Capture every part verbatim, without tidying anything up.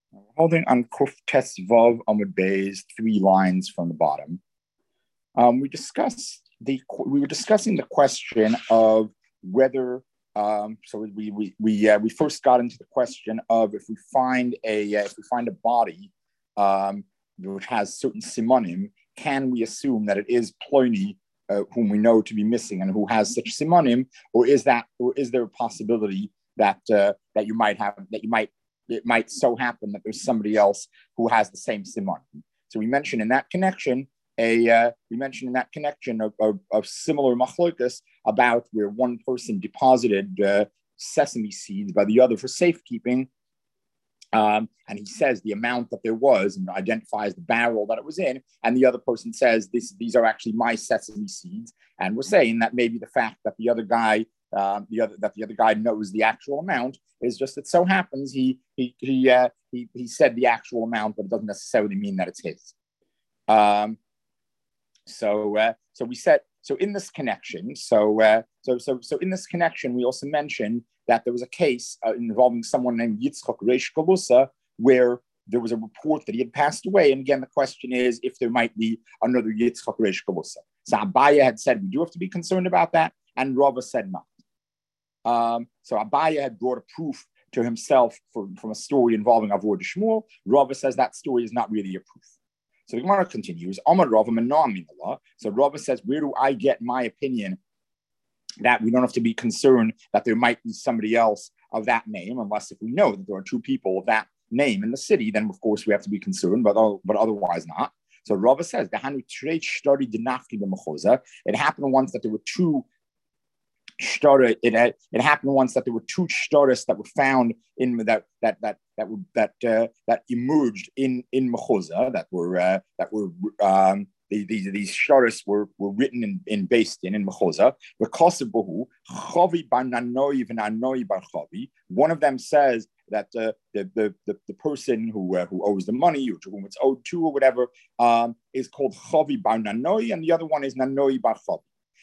Holding on Kuf Tes Vav Amud Beis, three lines from the bottom. Um, we discussed the we were discussing the question of whether um, so we we we uh, we first got into the question of if we find a uh, if we find a body um, which has certain simonim, can we assume that it is Ploni uh, whom we know to be missing and who has such simonim, or is that or is there a possibility that uh, that you might have that you might it might so happen that there's somebody else who has the same simonim? So we mentioned in that connection. A, uh, we mentioned in that connection of, of, of similar machlokas about where one person deposited uh, sesame seeds by the other for safekeeping. Um, and he says the amount that there was and identifies the barrel that it was in. And the other person says, this, these are actually my sesame seeds. And we're saying that maybe the fact that the other guy, uh, the other that the other guy knows the actual amount is just that so happens he he he uh, he, he said the actual amount, but it doesn't necessarily mean that it's his. Um, So, uh, so we said, so in this connection, so, uh, so, so, so in this connection, we also mentioned that there was a case uh, involving someone named Yitzchak Reish Galusa, where there was a report that he had passed away. And again, the question is if there might be another Yitzchak Reish Galusa. So Abaya had said, we do have to be concerned about that. And Rava said not. Um, so Abaya had brought a proof to himself for, from a story involving Avor de Shmuel. Rava says that story is not really a proof. So the Gemara continues, Amar Rava Menam Allah. So Rava says, where do I get my opinion that we don't have to be concerned that there might be somebody else of that name, unless if we know that there are two people of that name in the city, then of course we have to be concerned, but, but otherwise not. So Rava says, it happened once that there were two It, had, it happened once that there were two shtaris that were found in that that that that were, that uh, that emerged in in Mechoza that were uh, that were um, these these, these shtaris were were written in in based in in Mechoza. Because of Bahu Chavi bar Nanoi v'Nanoi bar Chavi. One of them says that uh, the, the the the person who uh, who owes the money or to whom it's owed to or whatever um, is called Chavi bar Nanoi, and the other one is Nanoi bar Chavi.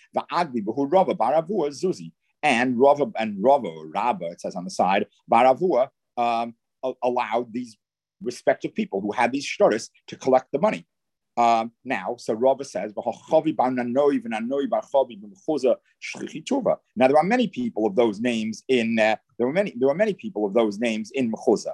Zuzi and Rava and Rava or Rabba, it says on the side, Baravua um, allowed these respective people who had these shtaris to collect the money. Um, now, so Rava says, now there are many people of those names in uh, there were many there were many people of those names in Mechoza.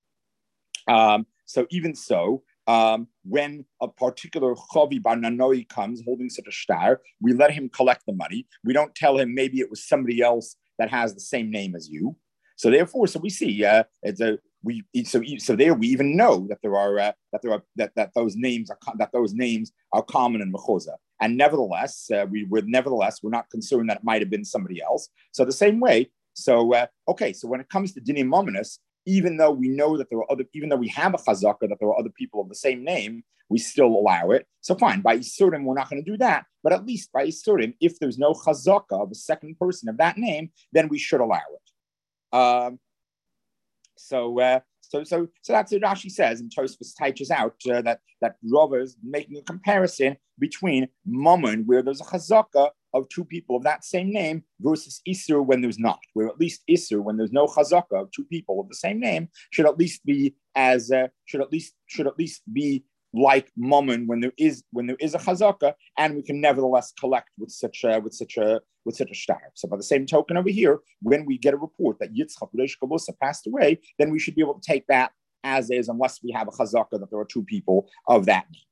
Um, so even so. Um, when a particular Chavi bar Nanoi comes holding such a shtar, we let him collect the money. We don't tell him maybe it was somebody else that has the same name as you. So therefore, so we see uh, it's a we so so there we even know that there are uh, that there are that, that those names are that those names are common in Mechoza. And nevertheless, uh, we were nevertheless we're not concerned that it might have been somebody else. So the same way. So uh, okay, so when it comes to dinim mominus, even though we know that there are other, even though we have a chazaka that there are other people of the same name, we still allow it. So fine, by Isurim, we're not going to do that. But at least by Isurim, if there's no chazaka of a second person of that name, then we should allow it. Um, so, uh, so, so, so that's what Rashi says, and Tosfos teaches out uh, that that Rava is making a comparison between Mammon, where there's a chazaka of two people of that same name, versus Isur when there's not, where at least Isur, when there's no chazaka of two people of the same name, should at least be as uh, should at least should at least be like Mammon when there is when there is a chazaka, and we can nevertheless collect with such a with such a with such a shtar. So by the same token over here, when we get a report that Yitzchak Reish Galusa passed away, then we should be able to take that as is, unless we have a chazaka that there are two people of that name.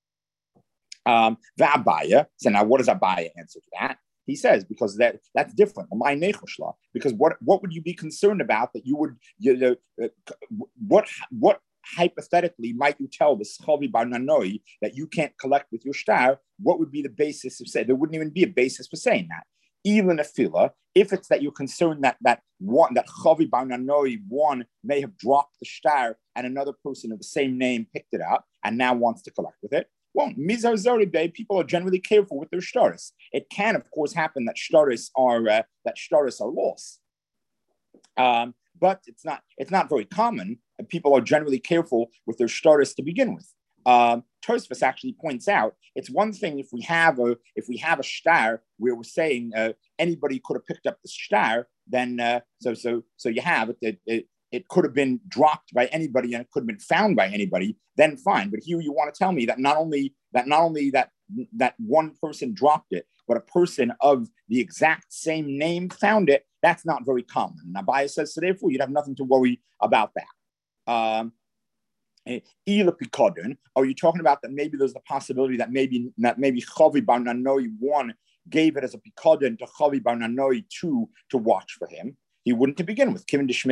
Um, Abaya. So now, what does Abaya answer to that? He says because that that's different. Because what what would you be concerned about that you would you, uh, what what hypothetically might you tell the Chavi bar Nanoi that you can't collect with your shtar? What would be the basis of saying? There wouldn't even be a basis for saying that. Even a fila, if it's that you're concerned that that one that Chavi bar Nanoi one may have dropped the shtar and another person of the same name picked it up and now wants to collect with it. Well, Mizar Zoribe, people are generally careful with their shtaris. It can, of course, happen that shtaris are uh, that shtaris are lost, um, but it's not it's not very common. And people are generally careful with their shtaris to begin with. Um, Tosfos actually points out it's one thing if we have a if we have a shtar where we're saying uh, anybody could have picked up the shtar, then uh, so so so you have it, it, it it could have been dropped by anybody and it could have been found by anybody, then fine. But here you want to tell me that not only that not only that that one person dropped it, but a person of the exact same name found it. That's not very common. And Abaye says, so therefore, you'd have nothing to worry about that. Um, Ila Pikodin, are you talking about that maybe there's the possibility that maybe that maybe Chavi Bar Nanoi one gave it as a Pikodin to Chavi Bar Nanoi two to watch for him? He wouldn't to begin with.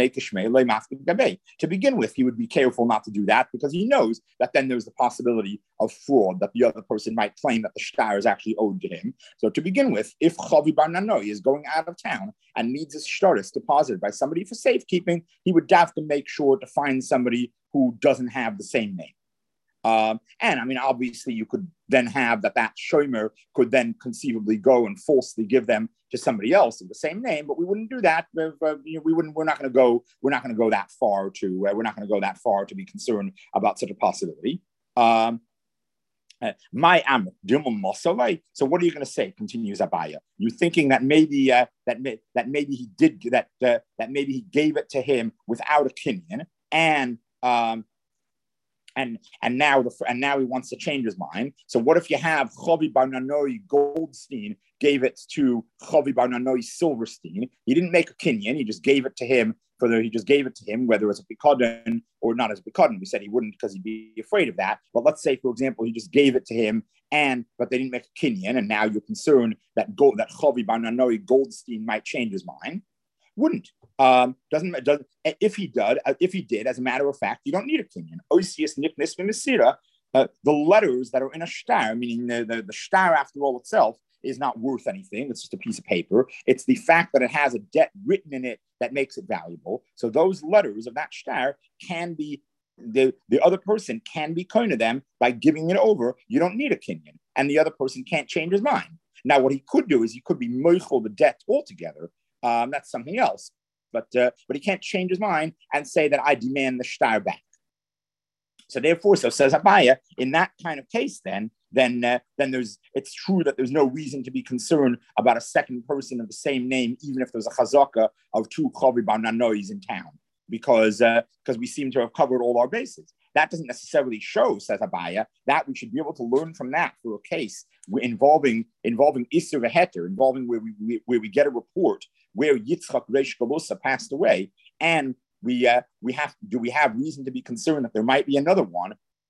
To begin with, he would be careful not to do that because he knows that then there's the possibility of fraud, that the other person might claim that the shtar is actually owed to him. So to begin with, if Chavi Bar Nanoi is going out of town and needs his shtaris deposited by somebody for safekeeping, he would have to make sure to find somebody who doesn't have the same name. Um, and I mean, obviously, you could then have that that shomer could then conceivably go and falsely give them to somebody else of the same name, but we wouldn't do that. Uh, you know, we wouldn't. We're not going to go. We're not going to go that far to. Uh, we're not going to go that far to be concerned about such a possibility. Um, My am So what are you going to say? Continues Abaye. You thinking that maybe uh, that may, that maybe he did that uh, that maybe he gave it to him without a kinyan and. Um, And and now the and now he wants to change his mind. So what if you have Chavi Bar Nanoi Goldstein gave it to Chavi Bar Nanoi Silverstein? He didn't make a kinyan; he just gave it to him for the. He just gave it to him, whether it's a Pikodin or not as a Pikodin. We said he wouldn't because he'd be afraid of that. But let's say, for example, he just gave it to him, and but they didn't make a kinyan, and now you're concerned that go, that Chavi Bar Nanoi Goldstein might change his mind. Wouldn't. Um, doesn't doesn't if he did if he did as a matter of fact, you don't need a kinyan. Oisius niknis v'mesira, the letters that are in a shtar, meaning the, the the shtar after all itself is not worth anything. It's just a piece of paper. It's the fact that it has a debt written in it that makes it valuable. So those letters of that shtar can be the the other person can be kind to them by giving it over. You don't need a kinyan, and the other person can't change his mind. Now, what he could do is he could be moichel the debt altogether. Um, that's something else. But uh, but he can't change his mind and say that I demand the shtar back. So therefore, so says Abaye, in that kind of case, then then uh, then there's it's true that there's no reason to be concerned about a second person of the same name, even if there's a chazaka of two Chavi Bar Nanois in town, because uh, because we seem to have covered all our bases. That doesn't necessarily show, says Abaye, that we should be able to learn from that for a case involving involving Isser v'Heter, involving where we where we get a report where Yitzchak Reish Galusa passed away, and we uh, we have do we have reason to be concerned that there might be another one?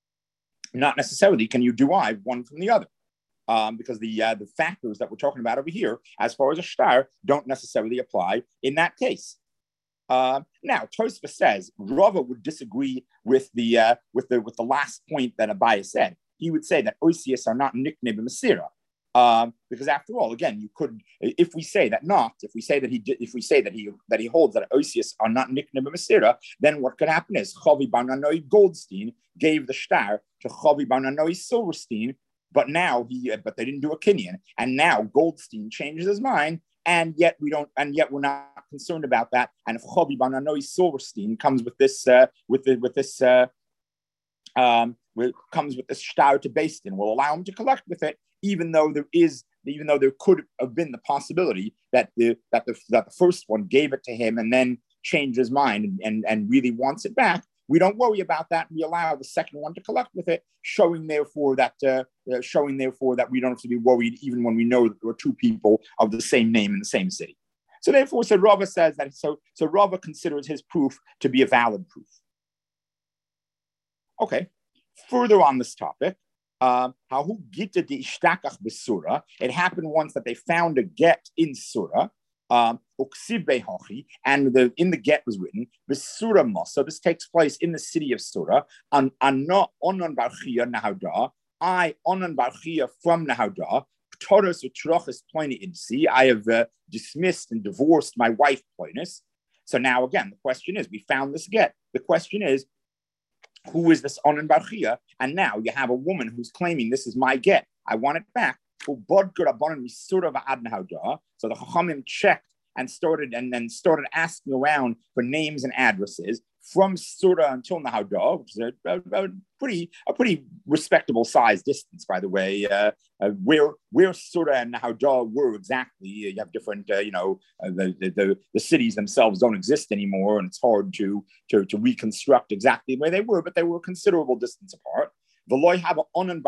Not necessarily. Can you derive one from the other? Um, because the uh, the factors that we're talking about over here, as far as a shtar, don't necessarily apply in that case. Uh, now, Tosfos says Rava would disagree with the uh, with the with the last point that Abaye said. He would say that oisius are not nikne b'mesira. Um, because after all, again, you could, if we say that not, if we say that he did, if we say that he that he holds that Oisius are not nikne b'mesira, then what could happen is Chavi Bar Nanoi Goldstein gave the shtar to Chavi Bar Nanoi Silverstein, but now he, but they didn't do a kinyan, and now Goldstein changes his mind, and yet we don't, and yet we're not concerned about that. And if Chavi Bar Nanoi Silverstein comes with this, uh, with the, with this, uh, um, with, comes with this shtar to Basin, will allow him to collect with it. Even though there is, even though there could have been the possibility that the that the that the first one gave it to him and then changed his mind and, and, and really wants it back, we don't worry about that. We allow the second one to collect with it, showing therefore that uh, uh, showing therefore that we don't have to be worried even when we know that there are two people of the same name in the same city. So therefore, so Rava says that so so Rava considers his proof to be a valid proof. Okay, further on this topic. Um, it happened once that they found a get in Surah, um, and the, in the get was written, so this takes place in the city of Surah, I, Onan Barchia from Nahaudah, I have uh, dismissed and divorced my wife, Ploinus. So now again, the question is, we found this get. The question is, who is this Onan Barchia? And now you have a woman who's claiming this is my get. I want it back. So the Chachamim checked and started and then started asking around for names and addresses. from Surah until Nahawdah, which is a, a, a pretty a pretty respectable size distance, by the way. Uh, uh, where where Surah and Nahawdah were exactly, you have different, uh, you know, uh, the, the the cities themselves don't exist anymore, and it's hard to to to reconstruct exactly where they were, but they were a considerable distance apart. And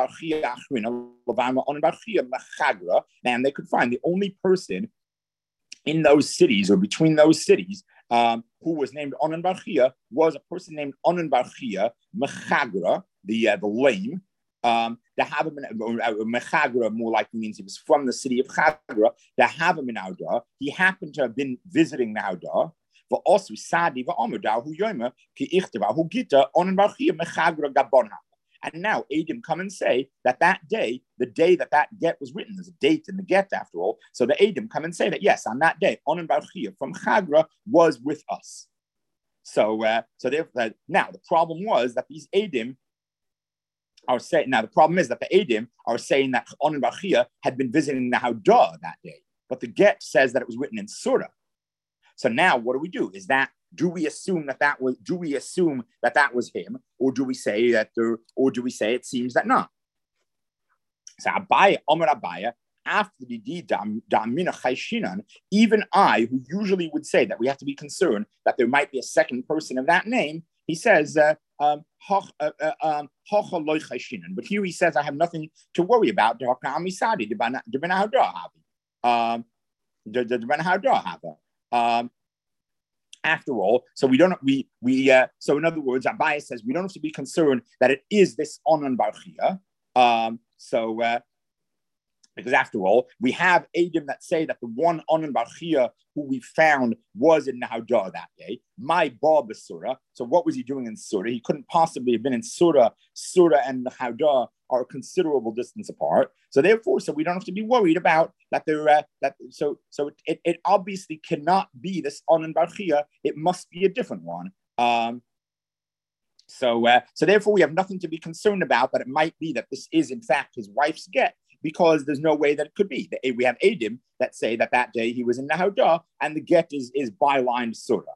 they could find the only person in those cities or between those cities um, who was named Onan Bar Chia was a person named Onan Bar Chia Mechagra, the uh, the lame. Um, the Mechagra more likely means he was from the city of Chagra. The Havim in Auda, he happened to have been visiting Auda. But also Sadi va'Amadahu Yoma ki Ichtabahu Gita Onan Bar Chia Mechagra Gabonha. And now Adim come and say that that day, the day that that get was written, there's a date in the get after all. So the Adim come and say that, yes, on that day, Onan Bar Chia from Chagra was with us. So, uh, so therefore, now the problem was that these Adim are saying, now the problem is that the Adim are saying that Onan Bar Chia had been visiting the Haudah that day. But the get says that it was written in Surah. So now what do we do? Is that, do we assume that that was, do we assume that that was him? Or do we say that there, or do we say it seems that not? So Abaya, Omer Abaya, after the deed, even I, who usually would say that we have to be concerned that there might be a second person of that name, he says, uh, um, uh, uh, um, but here he says, I have nothing to worry about. Um, um, After all, so we don't we we uh, so in other words, Abaye says we don't have to be concerned that it is this Onan Bar Chia. Um, so uh, because after all, we have Adim that say that the one Onan Bar Chia who we found was in Nahawdah that day. My Bob is Surah. So what was he doing in Surah? He couldn't possibly have been in Surah. Surah and Nahawdah are a considerable distance apart. So therefore, so we don't have to be worried about that. They're uh, that. So so it, it obviously cannot be this Onan Bar Chia. It must be a different one. Um, so uh, so therefore, we have nothing to be concerned about. That it might be that this is in fact his wife's get, because there's no way that it could be. We have Adim that say that that day he was in Nahawdah, and the get is is bylined Surah.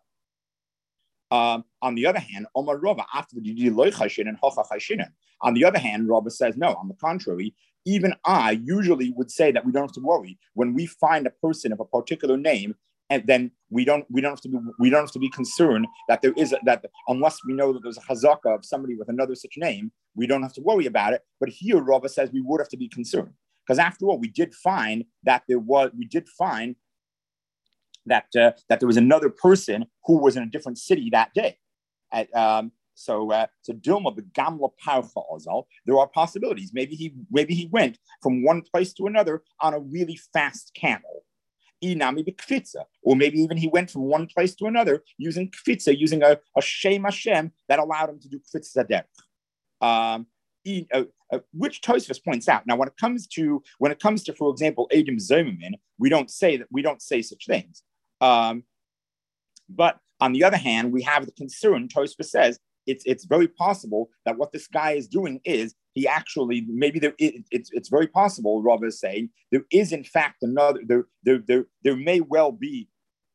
Um, on the other hand, Omar Rava after the Didi Loy Chashin and Hocha Chashinan. On the other hand, Rava says no. On the contrary, even I usually would say that we don't have to worry when we find a person of a particular name, and then we don't we don't have to be we don't have to be concerned that there is a, that unless we know that there's a chazaka of somebody with another such name, we don't have to worry about it. But here, Rava says we would have to be concerned because after all, we did find that there was we did find. that uh, that there was another person who was in a different city that day. At, um, so uh, so Dilma the Gamla Parcha Ozal, there are possibilities. Maybe he maybe he went from one place to another on a really fast camel. Inami b'kfitza, or maybe even he went from one place to another using kfitza, using a, a Shem Hashem that allowed him to do kfitza derech. Um, Uh, uh, which Tosfos points out. Now, when it comes to, when it comes to, for example, Adim Zomimin, we don't say that we don't say such things. Um, but on the other hand, we have the concern. Tosfos says it's it's very possible that what this guy is doing is he actually maybe there it, it's it's very possible. Rav is saying there is in fact another there there there, there may well be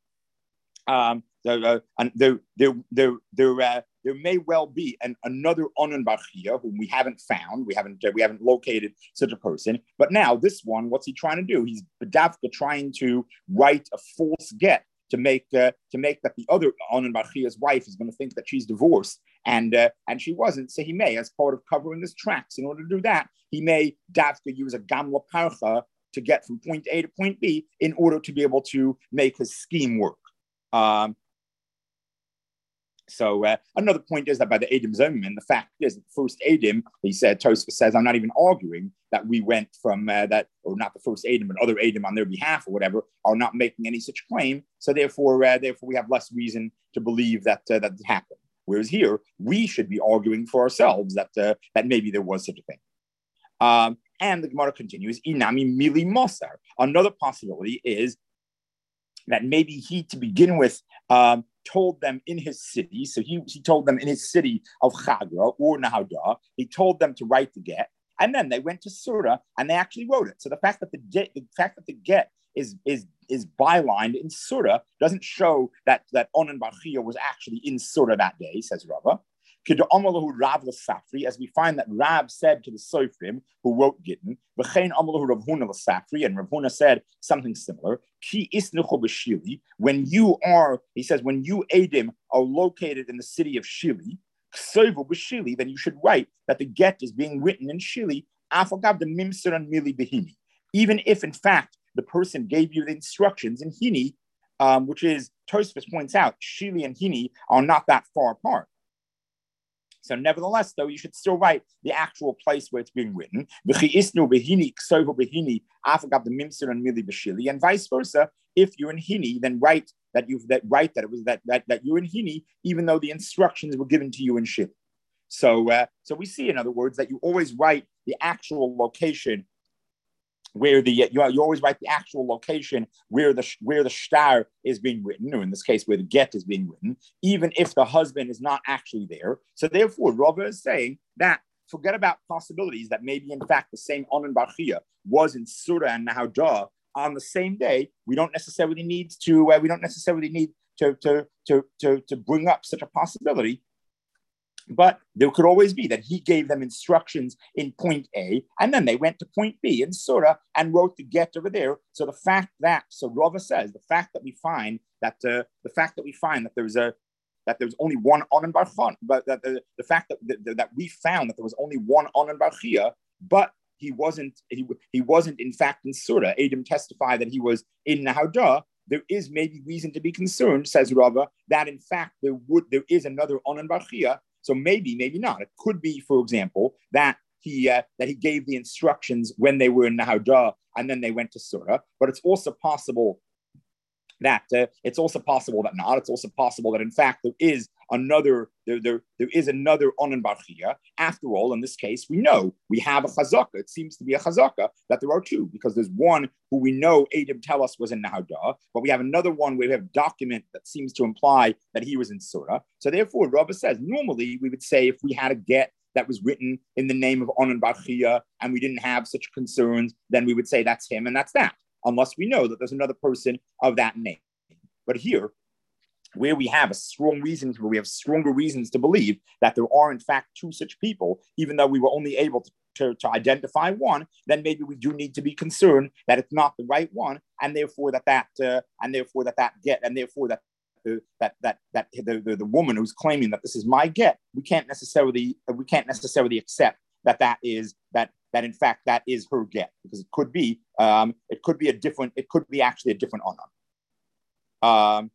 um there uh, there there there there. Uh, There may well be an, another Onan Bar Chia whom we haven't found. We haven't uh, we haven't located such a person. But now this one, what's he trying to do? He's Badavka trying to write a false get to make uh, to make that the other Onan Bar Chia's wife is going to think that she's divorced, and uh, and she wasn't. So he may, as part of covering his tracks, in order to do that, he may Davka use a Gamla Parcha to get from point A to point B in order to be able to make his scheme work. Um, So uh, another point is that by the Adim Zomimin, the fact is that the first Adim, he said, Tosfos says, I'm not even arguing that we went from uh, that, or not the first Adim, but other Adim on their behalf or whatever, are not making any such claim. So therefore, uh, therefore we have less reason to believe that uh, that happened. Whereas here, we should be arguing for ourselves that uh, that maybe there was such a thing. Um, and the Gemara continues, Inami Mili Mosar. Another possibility is that maybe he, to begin with, um, told them in his city. So he, he told them in his city of Chagra or Nahawdah. He told them to write the get, and then they went to Surah and they actually wrote it. So the fact that the, the fact that the get is is is bylined in Surah, doesn't show that that Onan bar Chia was actually in Surah that day, says Rava. As we find that Rab said to the Sofrim who wrote Gittin, and Rav Huna said something similar. When you are, he says, when you Edim are located in the city of Shili, then you should write that the get is being written in Shili, even if in fact the person gave you the instructions in Hini, um, which is, Tosfos points out, Shili and Hini are not that far apart. So nevertheless, though, you should still write the actual place where it's being written. And vice versa. If you're in Hini, then write that you've that write that it was that that, that you're in Hini, even though the instructions were given to you in Shili. So uh, so we see, in other words, that you always write the actual location where the you, you always write the actual location where the where the shtar is being written, or in this case where the get is being written, even if the husband is not actually there. So therefore, Rava is saying that forget about possibilities that maybe in fact the same Onan bar Chia was in Surah and Nahaudah on the same day. We don't necessarily need to uh, we don't necessarily need to to to to to bring up such a possibility. But there could always be that he gave them instructions in point A, and then they went to point B in Surah and wrote the get over there. So the fact that, so Rava says, the fact that we find that uh, the fact that we find that there's a that there's only one Onan bar Chia, but that the, the fact that, that that we found that there was only one Onan bar Chia, but he wasn't he he wasn't in fact in Surah. Adam testified that he was in Nahaudah. There is maybe reason to be concerned, says Rava, that in fact there would there is another Onan bar Chia. So maybe, maybe not. It could be, for example, that he uh, that he gave the instructions when they were in Nahaudah and then they went to Surah. But it's also possible that uh, it's also possible that not. It's also possible that in fact there is another there there, there is another Onan bar Chia. After all, in this case, we know we have a chazaka. It seems to be a chazaka that there are two, because there's one who we know Adam tell us was in Nahaudah, but we have another one where we have a document that seems to imply that he was in Surah. So therefore, Rava says normally we would say if we had a get that was written in the name of Onan bar Chia and we didn't have such concerns, then we would say that's him and that's that, unless we know that there's another person of that name. But here, where we have a strong reason, where we have stronger reasons to believe that there are in fact two such people, even though we were only able to, to, to identify one, then maybe we do need to be concerned that it's not the right one, and therefore that that uh, and therefore that that get, and therefore that the, that that that the, the the woman who's claiming that this is my get, we can't necessarily we can't necessarily accept that that is that. that in fact that is her get, because it could be um, it could be a different it could be actually a different Onan. Um,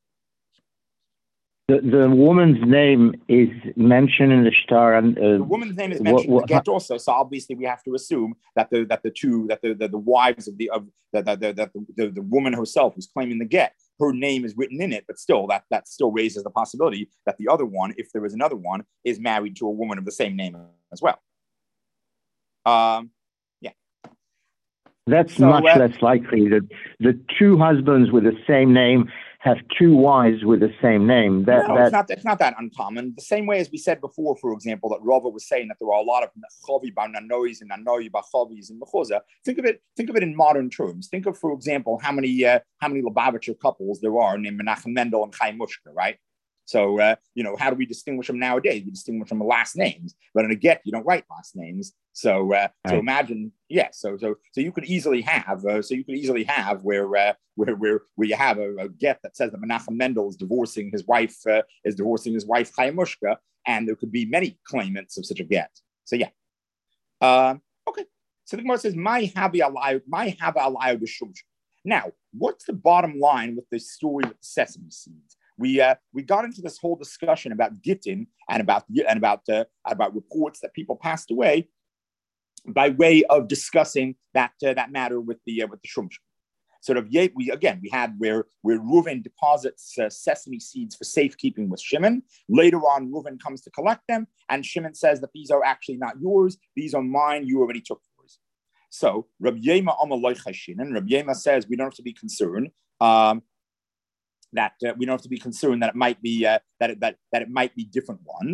the the woman's name is mentioned in the shtar, and uh, the woman's name is mentioned what, what, in the get also. So obviously we have to assume that the that the two that the the, the wives of the of the the, the, the, the the woman herself who's claiming the get, her name is written in it, but still that that still raises the possibility that the other one, if there is another one, is married to a woman of the same name as well. Um, yeah. That's so, much uh, less likely that the two husbands with the same name have two wives with the same name. That, no, that... it's not. It's not that uncommon. The same way as we said before, for example, that Rava was saying that there are a lot of chavi bar nanois and nanoi bar chavis in mechuza. Think of it. Think of it in modern terms. Think of, for example, how many uh, how many Lubavitcher couples there are named Menachem Mendel and Chaim Mushka, right? So, uh, you know, how do we distinguish them nowadays? We distinguish them with last names, but in a get, you don't write last names. So, uh, right. so imagine, yeah. So, so, so you could easily have, uh, so you could easily have where, uh, where, where, where you have a, a get that says that Menachem Mendel is divorcing his wife, uh, is divorcing his wife Chaim Mushka, and there could be many claimants of such a get. So, yeah. Um, okay. So the Gemara says, "My havi alayu, my havi alayu b'shumsh." Now, what's the bottom line with the story with the sesame seeds? We uh, we got into this whole discussion about Gittin and about and about uh, about reports that people passed away by way of discussing that uh, that matter with the uh, with the Shumsh. Sort of, yeah, we again we had where where Reuven deposits uh, sesame seeds for safekeeping with Shimon. Later on, Reuven comes to collect them, and Shimon says that these are actually not yours; these are mine. You already took yours. So Rabbi Yema Amalei Chashin, and Rabbi Yema says we don't have to be concerned. Um, That uh, we don't have to be concerned that it might be uh, that it, that that it might be different ones.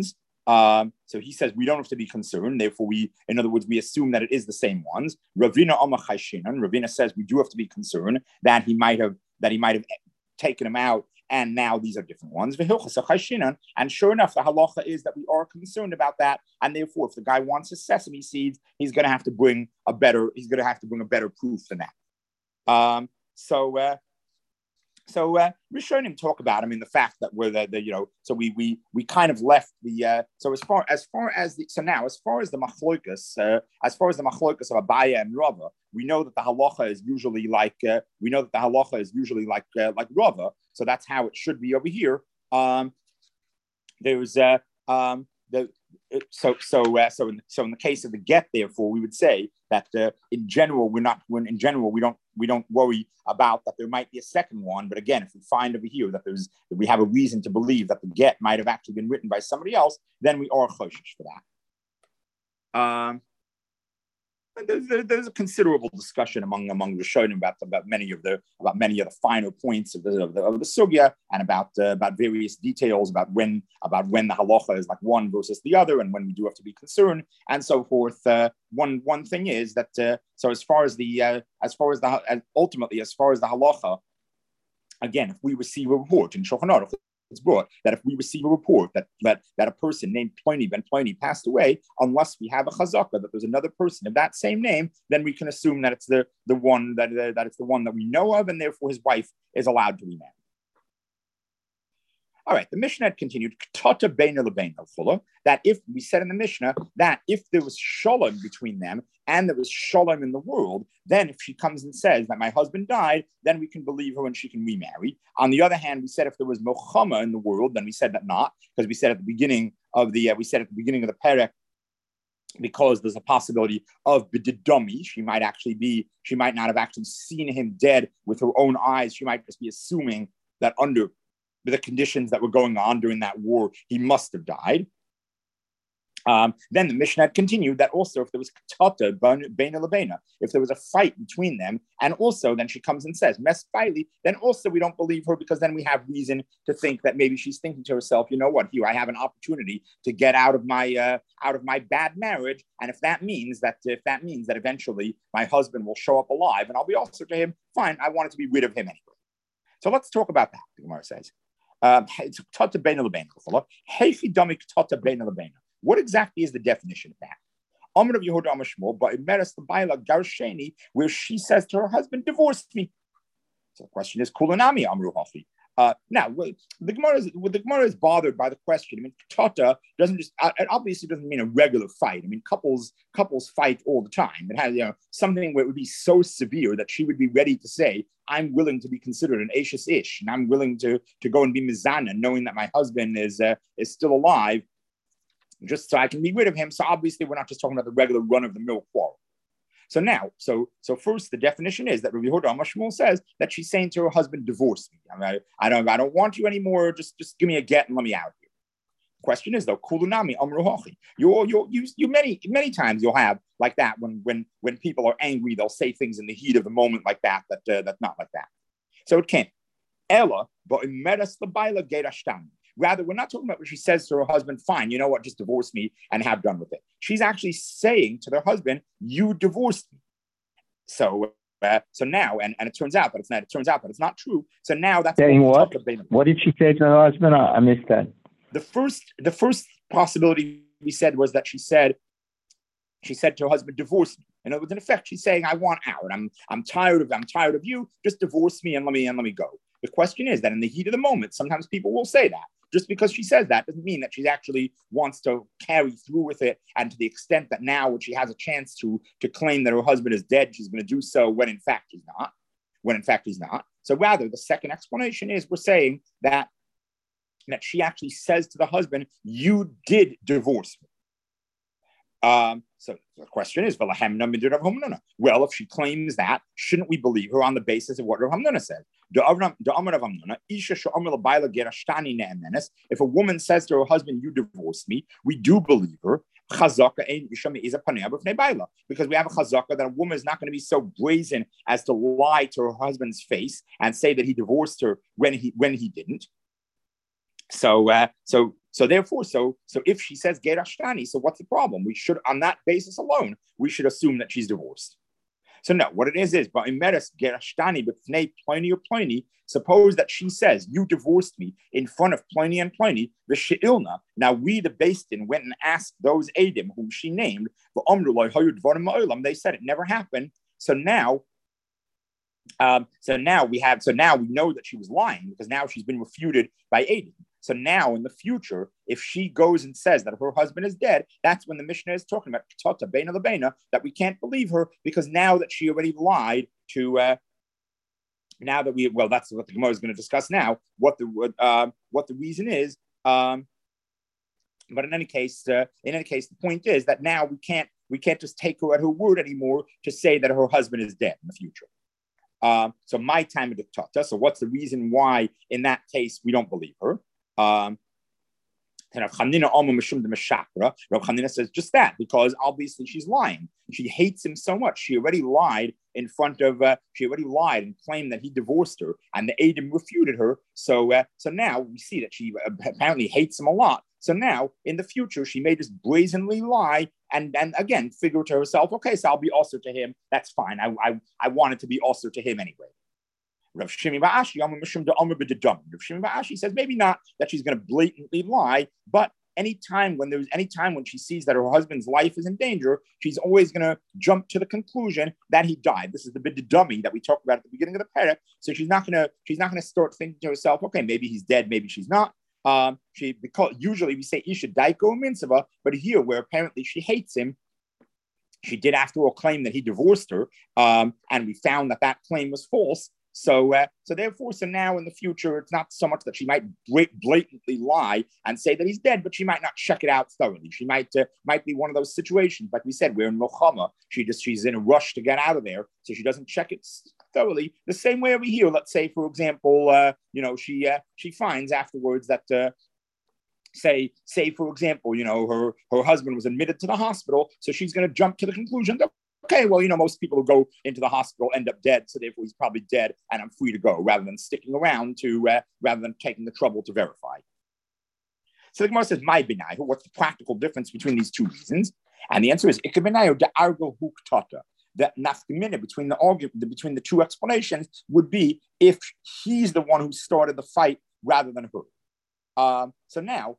Um, so he says we don't have to be concerned. Therefore, we, in other words, we assume that it is the same ones. Ravina Amar Chayshinan. Ravina says we do have to be concerned that he might have that he might have taken them out, and now these are different ones. And sure enough, the halacha is that we are concerned about that, and therefore, if the guy wants his sesame seeds, he's going to have to bring a better. He's going to have to bring a better proof than that. Um, so. Uh, So uh, Rishonim talk about him in the fact that we're the, the you know so we we we kind of left the uh, so as far as far as the so now as far as the machlokas uh, as far as the machlokas of Abaya and Rava, we know that the halacha is usually like uh, we know that the halacha is usually like uh, like Rava, so that's how it should be over here. Um, there's uh, um, the so so uh, so in, so in the case of the get, therefore, we would say that uh, in general we're not when in general we don't we don't worry about that there might be a second one. But again, if we find over here that there's that we have a reason to believe that the get might have actually been written by somebody else, then we are choshesh for that. Um, There's, there's a considerable discussion among among Rishonim about about many of the about many of the finer points of the of the, of the sugya, and about uh, about various details about when about when the halacha is like one versus the other, and when we do have to be concerned, and so forth. Uh, one one thing is that uh, so as far as the uh, as far as the ultimately as far as the halacha, again, if we receive a report in Shulchan Aruch, it's brought that if we receive a report that that, that a person named Pliny ben Pliny passed away, unless we have a chazaka that there's another person of that same name, then we can assume that it's the, the one that, uh, that it's the one that we know of, and therefore his wife is allowed to remarry. All right, the Mishnah had continued that if we said in the Mishnah that if there was shalom between them and there was shalom in the world, then if she comes and says that my husband died, then we can believe her and she can remarry. On the other hand, we said if there was mochama in the world, then we said that not, because we said at the beginning of the uh, we said at the beginning of the perek, because there's a possibility of bididami, she might actually be, she might not have actually seen him dead with her own eyes. She might just be assuming that under the conditions that were going on during that war, he must have died. Um, then the Mishnah had continued that also if there was katata beina lebeina, if there was a fight between them, and also then she comes and says mes baili, then also we don't believe her, because then we have reason to think that maybe she's thinking to herself, you know what, here I have an opportunity to get out of my uh, out of my bad marriage, and if that means that if that means that eventually my husband will show up alive and I'll be also to him, fine, I wanted to be rid of him anyway. So let's talk about that. The Gemara says. Um, what exactly is the definition of that? Amr of Yehuda Amashmo, but in Meres the Baila Garsheni, where she says to her husband, divorce me. So the question is, Kulanami Amru Hafi. Uh, now, the Gemara is the Gemara is bothered by the question. I mean, tata doesn't just it obviously doesn't mean a regular fight. I mean, couples couples fight all the time. It has, you know, something where it would be so severe that she would be ready to say, "I'm willing to be considered an Ashes Ish, and I'm willing to to go and be Mizana, knowing that my husband is uh, is still alive, just so I can be rid of him." So obviously, we're not just talking about the regular run of the mill quarrel. So now, so so first, the definition is that Rabbi Yehuda Amar Shmuel says that she's saying to her husband, "Divorce me. I, mean, I, I don't, I don't want you anymore. Just, just give me a get and let me out here." The question is though, Kulunami Amru Hachi. You, you, you, you many, many times you'll have like that when, when, when people are angry, they'll say things in the heat of the moment like that. That, uh, that's not like that. So it can't. Ella, but in Meres Labaila Gerashtam. Rather, we're not talking about what she says to her husband, fine, you know what, just divorce me and have done with it. She's actually saying to their husband, you divorced me. So uh, so now, and, and it turns out that it's not, it turns out that it's not true. So now that's saying what? What did she say to her husband? I, I missed that. The first, the first possibility we said was that she said, she said to her husband, divorce me. And it was in effect, she's saying, I want out. I'm I'm tired of I'm tired of you. Just divorce me and let me and let me go. The question is that in the heat of the moment, sometimes people will say that. Just because she says that doesn't mean that she actually wants to carry through with it. And to the extent that now when she has a chance to, to claim that her husband is dead, she's going to do so when in fact he's not. When in fact he's not. So rather, the second explanation is we're saying that, that she actually says to the husband, you did divorce me. Um, so the question is, well, if she claims that, shouldn't we believe her on the basis of what Rav Hamnuna said? If a woman says to her husband, you divorced me, we do believe her. Because we have a chazaka that a woman is not going to be so brazen as to lie to her husband's face and say that he divorced her when he when he didn't. So, uh, so, So therefore, so so if she says ger ashtani, so what's the problem? We should, on that basis alone, we should assume that she's divorced. So no, what it is is, but imeres gerashtani b'fnei Pliny or Pliny. Suppose that she says, "You divorced me in front of Pliny and Pliny." The she'ilna. Now we, the Beis Din, went and asked those Adim whom she named. They said it never happened. So now, um, so now we have, so now we know that she was lying because now she's been refuted by Adim. So now in the future, if she goes and says that her husband is dead, that's when the Mishnah is talking about Tata Beina Lebeina, that we can't believe her because now that she already lied to, uh, now that we, well, that's what the Gemara is going to discuss now, what the uh, what the reason is. Um, but in any case, uh, in any case, the point is that now we can't we can't just take her at her word anymore to say that her husband is dead in the future. Um, so my time of the Tata. So what's the reason why in that case we don't believe her? Um, and Rav Chanina says just that, because obviously she's lying. She hates him so much. She already lied in front of, uh, she already lied and claimed that he divorced her, and the Adim refuted her. So, uh, so now we see that she apparently hates him a lot. So now in the future, she may just brazenly lie and, and again, figure to herself, okay, so I'll be also to him. That's fine. I, I, I wanted to be also to him anyway. Rav Shimi Ba'ashi, Rav Shimi Ba'ashi says maybe not that she's going to blatantly lie, but anytime when there's any time when she sees that her husband's life is in danger, she's always going to jump to the conclusion that he died. This is the bit dummy that we talked about at the beginning of the parak. So she's not going to she's not going to start thinking to herself, okay, maybe he's dead, maybe she's not. Um, she because usually we say Isha Daiko Minsava, but here where apparently she hates him, she did after all claim that he divorced her, um, and we found that that claim was false. So, uh, so therefore, so now in the future, it's not so much that she might blatantly lie and say that he's dead, but she might not check it out thoroughly. She might uh, might be one of those situations, like we said, we're in Milchama. She just she's in a rush to get out of there, so she doesn't check it thoroughly. The same way over here. Let's say, for example, uh, you know, she uh, she finds afterwards that. Uh, Say, say for example, you know, her her husband was admitted to the hospital, so she's going to jump to the conclusion that, okay, well, you know, most people who go into the hospital end up dead, so therefore he's probably dead, and I'm free to go, rather than sticking around to, uh, rather than taking the trouble to verify. So the Gemara says, "My benai, what's the practical difference between these two reasons?" And the answer is, "Ikabenayo de argo huktata." The nafkamina between the argument between the two explanations would be if he's the one who started the fight rather than her. Um, so now,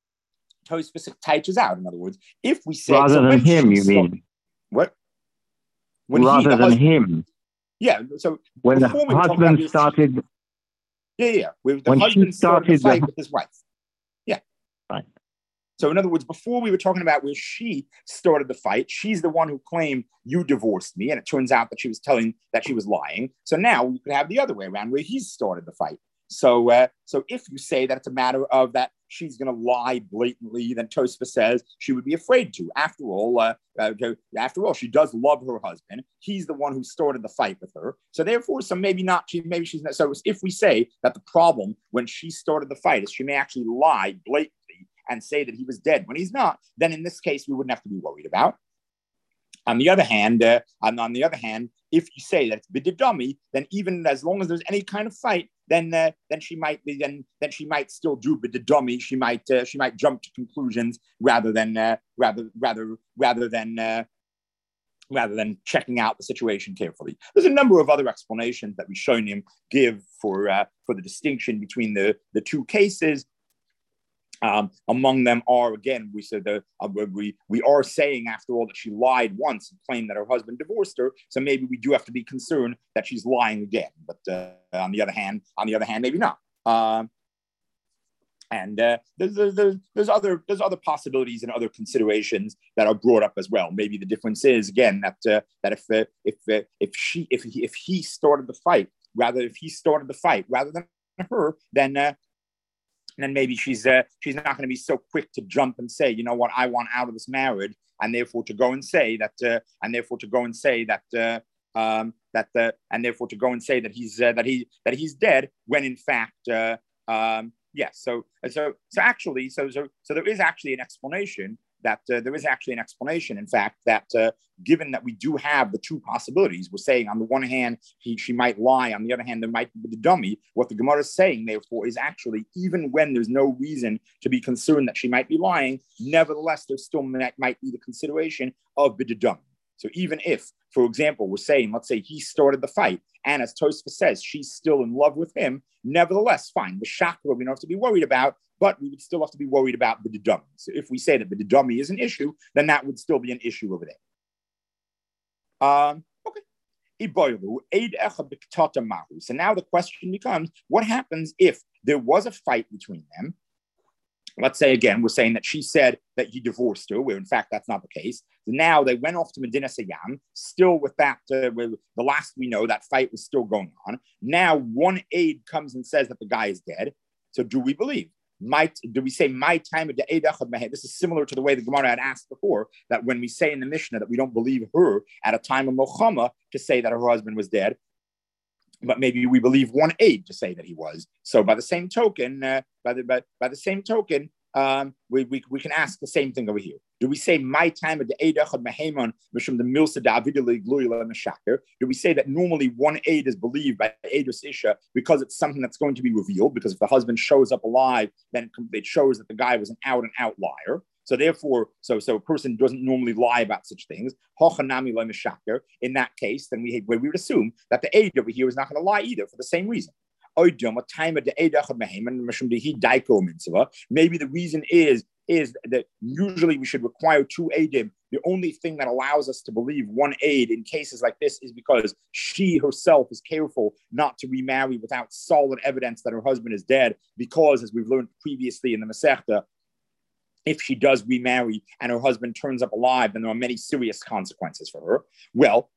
Tosfos teaches out. In other words, if we say rather so than him, you started, mean what? When rather he, than husband, him. Yeah. So when the we husband started, yeah, yeah, when the when husband started, started the fight the, with his wife. Yeah. Right. So in other words, before we were talking about where she started the fight, she's the one who claimed you divorced me, and it turns out that she was telling that she was lying. So now we could have the other way around, where he started the fight. So, uh, so if you say that it's a matter of that she's going to lie blatantly, then Tosfos says she would be afraid to. After all, uh, uh, after all, she does love her husband. He's the one who started the fight with her. So therefore, so maybe not. She maybe she's not. So if we say that the problem when she started the fight is she may actually lie blatantly and say that he was dead when he's not, then in this case we wouldn't have to be worried about. On the other hand, uh, on, on the other hand, if you say that it's bididami, then even as long as there's any kind of fight, then uh, then she might be then then she might still do bididami. She might uh, she might jump to conclusions rather than uh, rather rather rather than uh, rather than checking out the situation carefully. There's a number of other explanations that Rishonim give for uh, for the distinction between the the two cases. Um, among them are, again, we said that uh, we we are saying, after all, that she lied once and claimed that her husband divorced her. So maybe we do have to be concerned that she's lying again. But uh, on the other hand, on the other hand, maybe not. Um, and uh, there's, there's there's other there's other possibilities and other considerations that are brought up as well. Maybe the difference is again that uh, that if uh, if uh, if she if he, if he started the fight rather if he started the fight rather than her, then. Uh, And then maybe she's uh, she's not going to be so quick to jump and say, you know what, I want out of this marriage, and therefore to go and say that, uh, and therefore to go and say that, uh, um, that, uh, and therefore to go and say that he's uh, that he that he's dead when in fact, uh, um, yes. So so so actually, so so so there is actually an explanation that uh, there is actually an explanation, in fact, that uh, given that we do have the two possibilities, we're saying on the one hand, he, she might lie, on the other hand, there might be the dummy. What the Gemara is saying, therefore, is actually, even when there's no reason to be concerned that she might be lying, nevertheless, there still might, might be the consideration of the dummy. So even if, for example, we're saying, let's say he started the fight, and as Tosfos says, she's still in love with him, nevertheless, fine, the shakra we don't have to be worried about, but we would still have to be worried about the dummy. So if we say that the dummy is an issue, then that would still be an issue over there. Um, okay. So now the question becomes, what happens if there was a fight between them? Let's say, again, we're saying that she said that he divorced her, where in fact that's not the case. So now they went off to Medina Sayyam, still with that, uh, with the last we know, that fight was still going on. Now one aide comes and says that the guy is dead. So do we believe? Might do we say my time of the Eidachad Mehe? This is similar to the way the Gemara had asked before, that when we say in the Mishnah that we don't believe her at a time of Milchama to say that her husband was dead, but maybe we believe one aide to say that he was. So by the same token, uh, by the by, by the same token, um, we, we we can ask the same thing over here. Do we say my time of the Eidachad Mehemon Mishum the Milsa Davidili Gluyla Meshaker? Do we say that normally one aide is believed by Eidus Isha because it's something that's going to be revealed? Because if the husband shows up alive, then it shows that the guy was an out and out liar. So therefore, so so a person doesn't normally lie about such things. In that case, then we we would assume that the aide over here is not going to lie either for the same reason. Maybe the reason is, is that usually we should require two aidim. The only thing that allows us to believe one aid in cases like this is because she herself is careful not to remarry without solid evidence that her husband is dead, because, as we've learned previously in the Masechta, if she does remarry and her husband turns up alive, then there are many serious consequences for her. Well,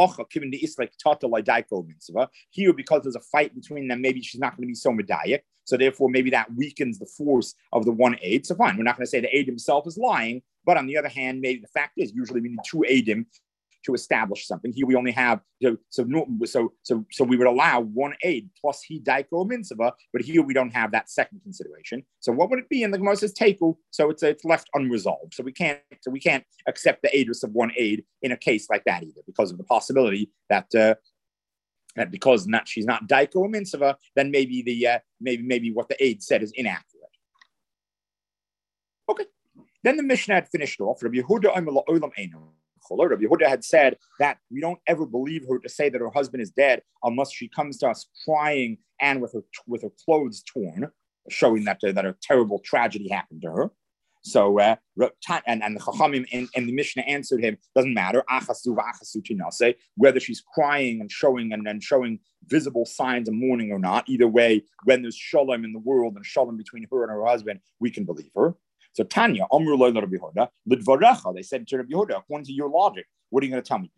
here, because there's a fight between them, maybe she's not going to be so medayik. So therefore, maybe that weakens the force of the one aid. So fine, we're not going to say the aid himself is lying. But on the other hand, maybe the fact is, usually we need two aidim to establish something. Here we only have, so so so so, so we would allow one aid plus he daiko mitzvah, but here we don't have that second consideration. So what would it be? And the Gemara says teku, so it's it's left unresolved. So we can't so we can't accept the aidus of one aid in a case like that either, because of the possibility that uh, that because not she's not daiko mitzvah, then maybe the uh, maybe maybe what the aid said is inaccurate. Okay, then the Mishnah had finished off. Rabbi Yehuda Omer La'olam Eino. Rabbi Yehuda had said that we don't ever believe her to say that her husband is dead unless she comes to us crying and with her with her clothes torn, showing that uh, that a terrible tragedy happened to her. So uh, and and the Chachamim and, and the Mishnah answered him, doesn't matter achasu v'achasu tinase, whether she's crying and showing and, and showing visible signs of mourning or not. Either way, when there's shalom in the world and shalom between her and her husband, we can believe her. So Tanya, Amru Lo Rabbi Yehuda, Lidvarecha, they said to Rabbi Yehuda, according to your logic, what are you going to tell me?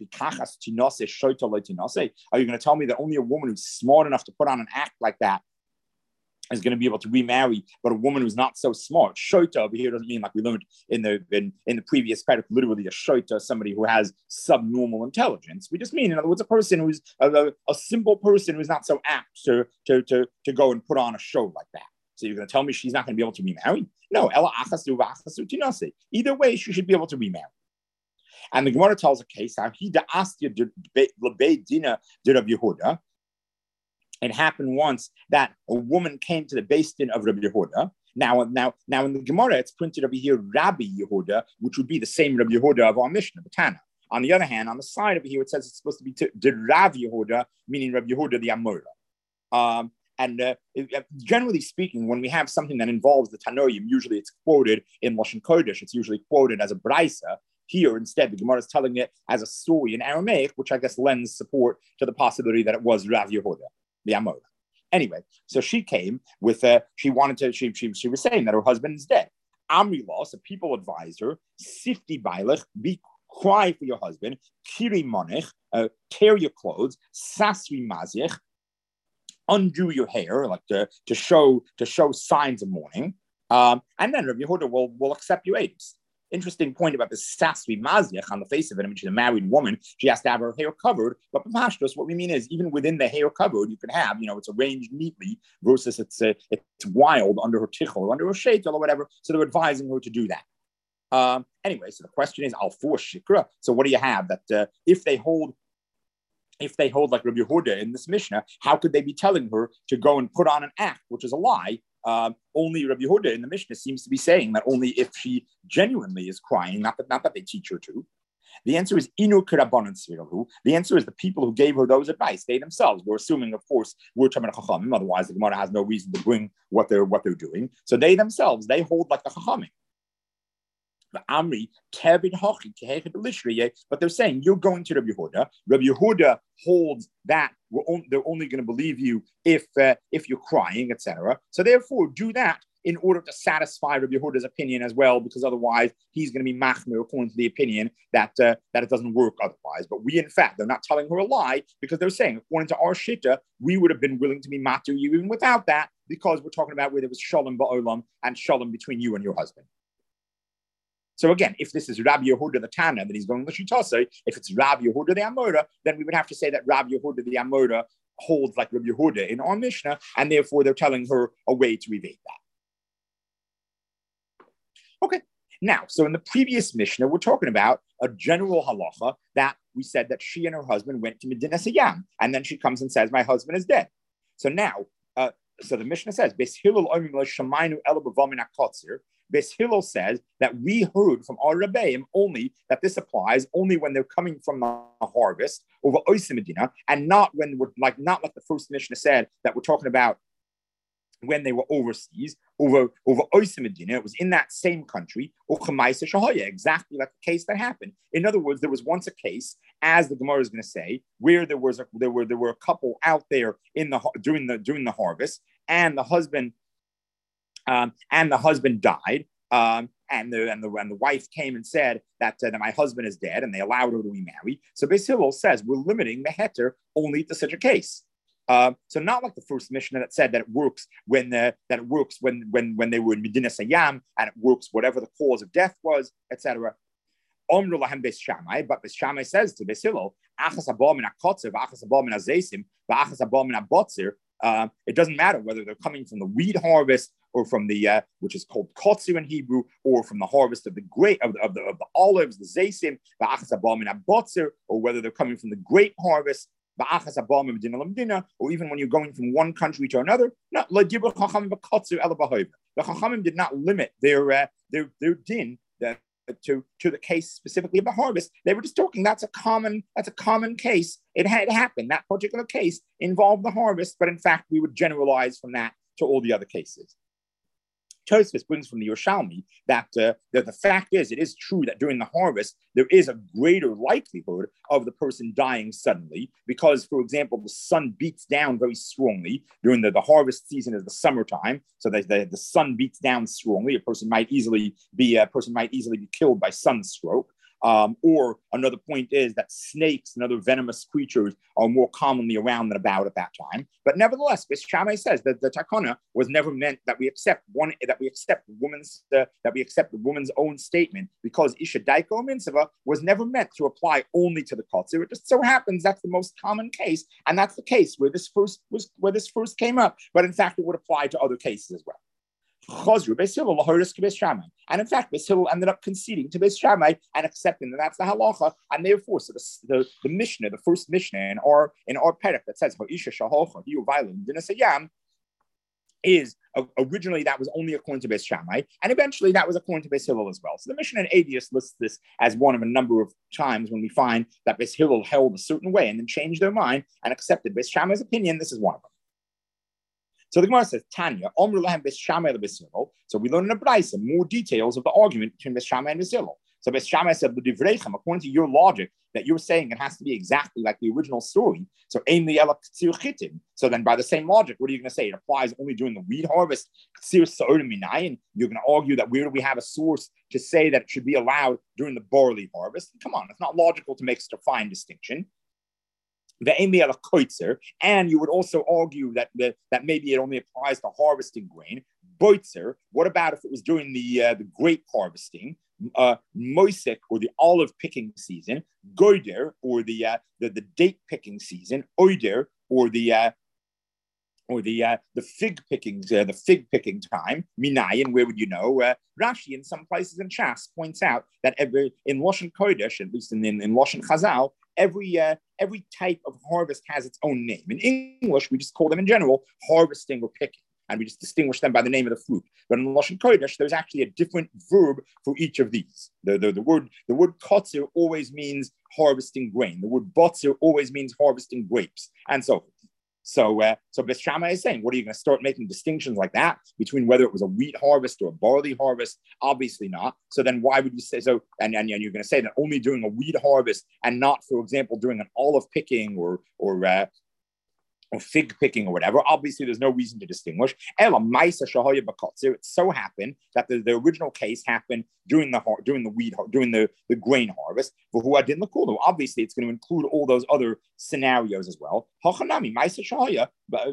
Are you going to tell me that only a woman who's smart enough to put on an act like that is going to be able to remarry, but a woman who's not so smart? Shoita over here doesn't mean, like we learned in the in, in the previous parak, literally a shoita, somebody who has subnormal intelligence. We just mean, in other words, a person who's a, a, a simple person who's not so apt to, to, to, to go and put on a show like that. So you're going to tell me she's not going to be able to remarry? No, ela achasu v'achasu tinase. Either way, she should be able to remarry. And the Gemara tells a case how he da'astya lebei dina de Rabbi Yehuda. It happened once that a woman came to the Beis Din of Rabbi Yehuda. Now, now, now in the Gemara, it's printed over here Rabbi Yehuda, which would be the same Rabbi Yehuda of our Mishnah, the Tana. On the other hand, on the side over here, it says it's supposed to be de Rav Yehuda, meaning Rabbi Yehuda the Amora. Um, And uh, generally speaking, when we have something that involves the Tanoim, usually it's quoted in Lashon Kodesh. It's usually quoted as a Braisa. Here, instead, the Gemara is telling it as a story in Aramaic, which I guess lends support to the possibility that it was Rav Yehuda, the Amora. Anyway, so she came with, uh, she wanted to, she, she, she was saying that her husband is dead. Amrilah, so people advised her, Sifti Bailach, be cry for your husband, Kiri Monich, uh, tear your clothes, Sasri Mazich, undo your hair, like to, to show to show signs of mourning, um, and then Rabbi Yehuda will will accept your aids. Interesting point about the sasvi maziach on the face of it. I mean, she's a married woman; she has to have her hair covered. But pashtos, what we mean is, even within the hair covered, you can have, you know, it's arranged neatly versus it's uh, it's wild under her tichel, under her sheitel or whatever. So they're advising her to do that. Um, anyway, so the question is, al for shikra. So what do you have that uh, if they hold, if they hold like Rabbi Yehuda in this Mishnah, how could they be telling her to go and put on an act, which is a lie? Um, only Rabbi Yehuda in the Mishnah seems to be saying that only if she genuinely is crying, not that not that they teach her to. The answer is inu k'rabbanan tzvirahu. The answer is the people who gave her those advice, they themselves. We're assuming, of course, we're talking about chachamim. Otherwise, the Gemara has no reason to bring what they're what they're doing. So they themselves, they hold like the chachamim. But they're saying you're going to Rabbi Yehuda. Rabbi Yehuda holds that we're on, they're only going to believe you if uh, if you're crying, et cetera. So therefore, do that in order to satisfy Rabbi Yehuda's opinion as well, because otherwise he's going to be machmir according to the opinion that uh, that it doesn't work otherwise. But we, in fact, they're not telling her a lie because they're saying, according to our shita, we would have been willing to be matu you even without that, because we're talking about where there was shalom ba'olam and shalom between you and your husband. So again, if this is Rabbi Yehuda the Tana, then he's going L'shitase. If it's Rabbi Yehuda the Amora, then we would have to say that Rabbi Yehuda the Amora holds like Rabbi Yehuda in our Mishnah, and therefore they're telling her a way to evade that. Okay, now, so in the previous Mishnah, we're talking about a general halacha that we said that she and her husband went to Medina Sayyam, and then she comes and says, my husband is dead. So now, uh, so the Mishnah says, Beis Hillel omrim lo shamaynu ela b'vamin hakotzir. Beis Hillel says that we heard from our Rebbeim only that this applies only when they're coming from the harvest over Oisei Medina, and not when we're like not like the first Mishnah said that we're talking about when they were overseas over over Oisei Medina. It was in that same country, exactly like the case that happened. In other words, there was once a case, as the Gemara is going to say, where there was a, there were there were a couple out there in the during the during the harvest, and the husband. Um, and the husband died, um, and the and the and the wife came and said that, uh, that my husband is dead, and they allowed her to remarry. So Beis Hillel says we're limiting the heter only to such a case. Uh, so not like the first Mishnah that said that it works when the, that it works when when when they were in Medina Sayyam, and it works whatever the cause of death was, et cetera. Omru lahem Beis Shammai, but Beis Shammai says to Beis Hillel, achas haba min hakotzer, v'achas haba min hazesim, v'achas haba min habotzer. Uh, it doesn't matter whether they're coming from the wheat harvest or from the uh, which is called kotzer in Hebrew, or from the harvest of the grape of the, of the of the olives, the zaysim, or whether they're coming from the grape harvest, or even when you're going from one country to another. Not the Chachamim did not limit their uh, their their din that. To, to the case specifically of the harvest. They were just talking that's a common that's a common case. It had happened. That particular case involved the harvest, but in fact we would generalize from that to all the other cases. Tosfos brings from the Yerushalmi that, uh, that the fact is, it is true that during the harvest, there is a greater likelihood of the person dying suddenly because, for example, the sun beats down very strongly during the, the harvest season is the summertime. So the, the, the sun beats down strongly. A person might easily be, a person might easily be killed by sunstroke. Um, or another point is that snakes and other venomous creatures are more commonly around than about at that time. But nevertheless, Beis Shammai says that the takana was never meant that we accept one that we accept the woman's uh, that we accept the woman's own statement, because isha daiko mitzvah was never meant to apply only to the kotzer. It just so happens that's the most common case, and that's the case where this first was where this first came up. But in fact, it would apply to other cases as well. And in fact, Beis Hillel ended up conceding to Beis Shammai and accepting that that's the halacha, and therefore, so the, the, the Mishnah, the first Mishnah in our in our perek that says is uh, originally that was only according to Beis Shammai, and eventually that was according to Beis Hillel as well. So the Mishnah in Adius lists this as one of a number of times when we find that Beis Hillel held a certain way and then changed their mind and accepted Beis Shammai's opinion. This is one of them. So the Gemara says, Tanya, Omru lahem Beis Shammai le Beis Hillel. So we learn in the Braisa more details of the argument between Beis Shammai and Beis Hillel. So Beis Shammai said, according to your logic, that you're saying it has to be exactly like the original story. So aim the ela ktsir chitim. So then by the same logic, what are you going to say? It applies only during the wheat harvest. Ktsir sa'orim minayin. You're going to argue that where do we have a source to say that it should be allowed during the barley harvest? Come on, it's not logical to make such a fine distinction. And you would also argue that, that that maybe it only applies to harvesting grain. Boitzer, what about if it was during the uh, the grape harvesting, uh, moisek, or the olive picking season, goider, or the uh, the, the date picking season, oider, or the uh, or the uh, the fig picking uh, the fig picking time, minayin. Where would you know? Uh, Rashi in some places in Shas points out that every, in Lashon Kodesh, at least in in, in Lashon Chazal, every uh, every type of harvest has its own name. In English, we just call them in general harvesting or picking, and we just distinguish them by the name of the fruit. But in Lashon Kodesh, there's actually a different verb for each of these. The, the, the word the word kotzer always means harvesting grain. The word botzer always means harvesting grapes, and so forth. So, uh, so Beis Shammai is saying, what are you going to start making distinctions like that between whether it was a wheat harvest or a barley harvest? Obviously not. So then why would you say so? And, and, and you're going to say that only during a wheat harvest and not, for example, during an olive picking or, or, uh, or fig picking or whatever. Obviously, there's no reason to distinguish. It so happened that the, the original case happened during the during the wheat during the, the grain harvest. Obviously, it's going to include all those other scenarios as well. The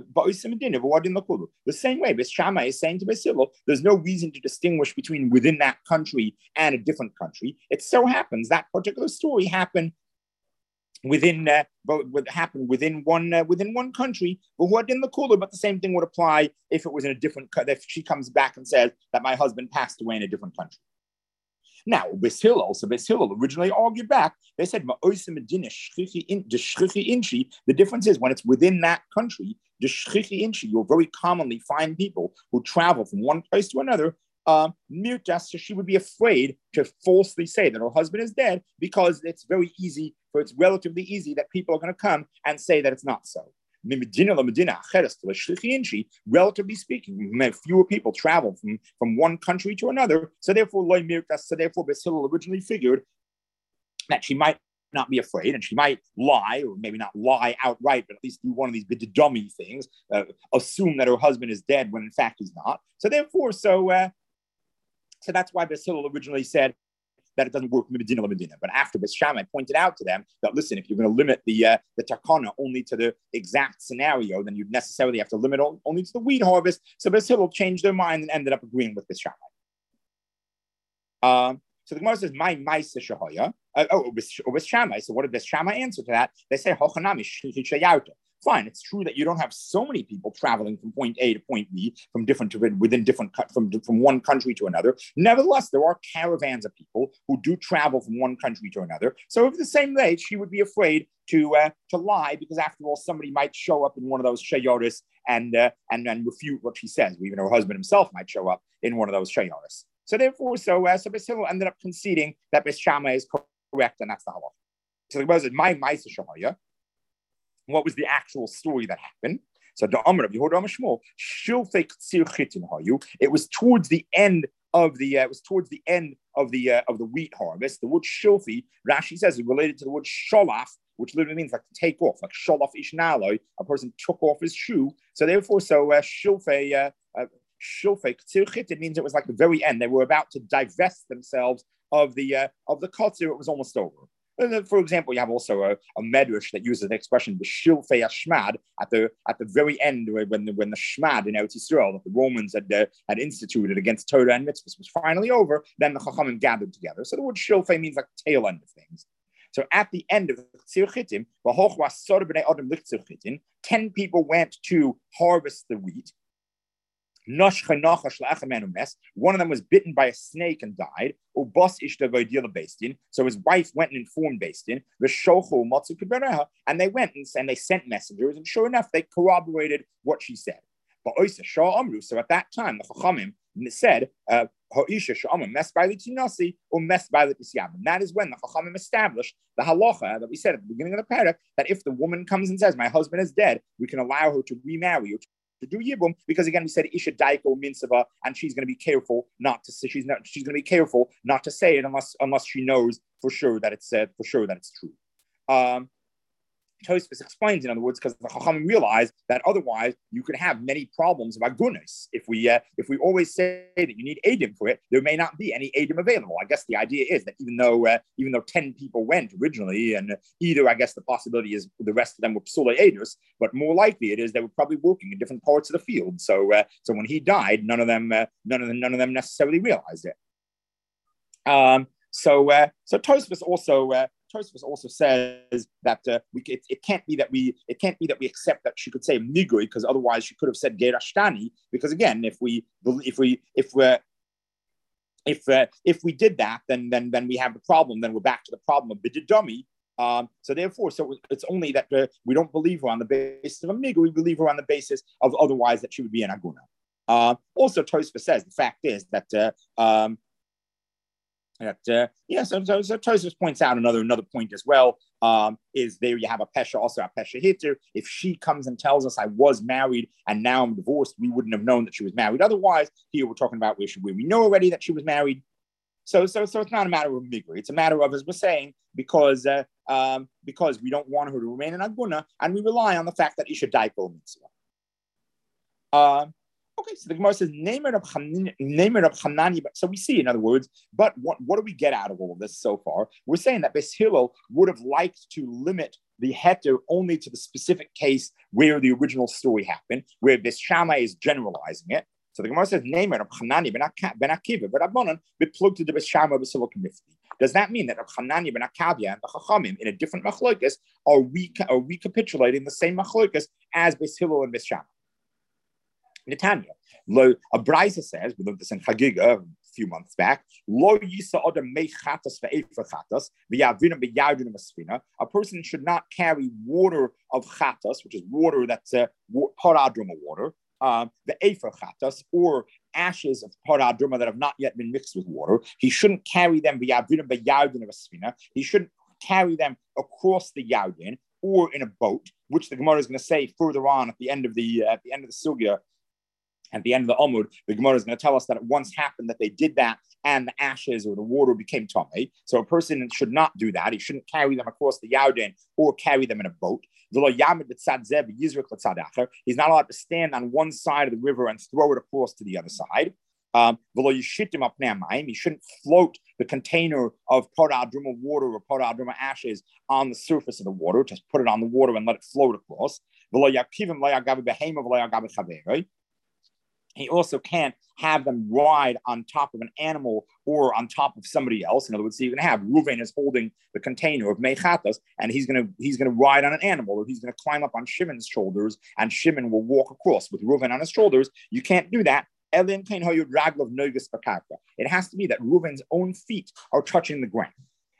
same way, Beis Shammai is saying to Beis Hillel, there's no reason to distinguish between within that country and a different country. It so happens that particular story happened within uh, would happen within one uh, within one country, but who are in the cooler. But the same thing would apply if it was in a different. If she comes back and says that my husband passed away in a different country. Now, Beis Hillel, so Beis Hillel originally argued back. They said the difference is when it's within that country. The shchichi inchi, you'll very commonly find people who travel from one place to another. Um, so she would be afraid to falsely say that her husband is dead because it's very easy, for it's relatively easy that people are going to come and say that it's not so. Relatively speaking, fewer people travel from, from one country to another. So therefore, so therefore, Beis Hillel originally figured that she might not be afraid, and she might lie, or maybe not lie outright, but at least do one of these bit dummy things, uh, assume that her husband is dead when in fact he's not. So therefore, so. Uh, So that's why Beis Hillel originally said that it doesn't work Medina Medina. But after Beis Shammai pointed out to them that, listen, if you're going to limit the uh, the takana only to the exact scenario, then you'd necessarily have to limit only to the wheat harvest. So Beis Hillel changed their mind and ended up agreeing with Beis Shammai. Um, so the Gemara says, "My ma'ase shahaya." Oh, Beis Shammai. So what did Beis Shammai answer to that? They say, "Hochanami shayauta." Fine, it's true that you don't have so many people traveling from point A to point B, from different to within different from from one country to another. Nevertheless, there are caravans of people who do travel from one country to another. So, if the same way, she would be afraid to uh, to lie because, after all, somebody might show up in one of those shayoris and uh, and and refute what she says. Even her husband himself might show up in one of those shayoris. So, therefore, so uh, so Beis Hillel ended up conceding that Beis Shammai is correct, and that's the halacha. So, the Gemara says, "My ma'ase shahaya." What was the actual story that happened? So the Amr of Yehuda Shmuel, Shilfei Ktsir Chitin Hayu. It was towards the end of the. Uh, it was towards the end of the uh, of the wheat harvest. The word Shilfi, Rashi says, is related to the word Sholaf, which literally means like to take off, like Sholaf Ishnaloi. A person took off his shoe. So therefore, so uh, Shilfei. Uh, uh, Shilfei Ktsir Chitin means it was like the very end. They were about to divest themselves of the uh, of the kotzer. It was almost over. For example, you have also a, a medrash that uses the expression "b'shilfei hashmad" at the at the very end, when the when the shmad in Eretz Yisrael that the Romans had uh, had instituted against Torah and mitzvahs was finally over. Then the Chachamim gathered together. So the word "shilfei" means like the tail end of things. So at the end of the Ktsir Chitim, ten people went to harvest the wheat. One of them was bitten by a snake and died. So his wife went and informed Beis Din, and they went and, and they sent messengers, and sure enough, they corroborated what she said. So at that time, the Chachamim said, uh, that is when the Chachamim established the halacha that we said at the beginning of the parak, that if the woman comes and says, my husband is dead, we can allow her to remarry, to do yibum, because again we said isha daiko minsava, and she's going to be careful not to say she's not she's going to be careful not to say it unless unless she knows for sure that it's said for sure that it's true. Um, Tosfos explains, in other words, because the Chachamim realized that otherwise you could have many problems about gunas. If we uh, if we always say that you need edim for it, there may not be any edim available. I guess the idea is that even though uh, even though ten people went originally, and either I guess the possibility is the rest of them were psula edus, but more likely it is they were probably working in different parts of the field. So uh, so when he died, none of them uh, none of them none of them necessarily realized it. Um, so uh, so Tosfos also. Uh, Tosfos also says that uh, we it, it can't be that we it can't be that we accept that she could say Migui, because otherwise she could have said Gerashtani, because again, if we if we if we're if uh, if we did that, then then then we have the problem. Then we're back to the problem of bididami. Um, so therefore, so it's only that uh, we don't believe her on the basis of a Migui, we believe her on the basis of otherwise that she would be an Aguna. Uh, also, Tosfos says the fact is that uh, um, that uh, yeah. So, so, so Tosfos points out another another point as well. Um, is there you have a pesha, also a pesha hitter. If she comes and tells us I was married and now I'm divorced, we wouldn't have known that she was married. Otherwise, here we're talking about where, she, where we know already that she was married. So, so, so it's not a matter of migri. It's a matter of, as we're saying, because uh, um, because we don't want her to remain an aguna, and we rely on the fact that Isha daiko mitzvah. Um, okay, so the Gemara says, name it of Hanani. So we see, in other words, but what, what do we get out of all of this so far? We're saying that Beis Hillel would have liked to limit the heter only to the specific case where the original story happened, where Beis Shammai is generalizing it. So the Gemara says, name it of Hanani ben Akiva, but Rabbanan beplug to the Beis Shammai b'Silo Knifti. Does that mean that Rab Hanani ben Akavia and the Chachamim in a different machlokas are, re- are recapitulating the same machlokas as Beis Hillel and Beis Shammai? Netanya, lo a Brisa says, we looked this in Chagiga a few months back. Lo yisa odem mei chatas ve'efer chatas v'yavina b'yardin v'sfina. A person should not carry water of chatas, which is water that's uh, paradruma water, um, the efer chatas, or ashes of paradruma that have not yet been mixed with water. He shouldn't carry them v'yavina b'yardin v'sfina. He shouldn't carry them across the yardin or in a boat, which the Gemara is going to say further on at the end of the uh, at the end of the sugya. At the end of the Amud, the Gemara is going to tell us that it once happened that they did that and the ashes or the water became tamei. So a person should not do that. He shouldn't carry them across the Yarden or carry them in a boat. He's not allowed to stand on one side of the river and throw it across to the other side. Um, he shouldn't float the container of paradruma water or paradruma ashes on the surface of the water. Just put it on the water and let it float across. He also can't have them ride on top of an animal or on top of somebody else. In other words, so you're going to have Reuven is holding the container of Mechatas, and he's going to he's going to ride on an animal, or he's going to climb up on Shimon's shoulders, and Shimon will walk across with Reuven on his shoulders. You can't do that. It has to be that Reuven's own feet are touching the ground.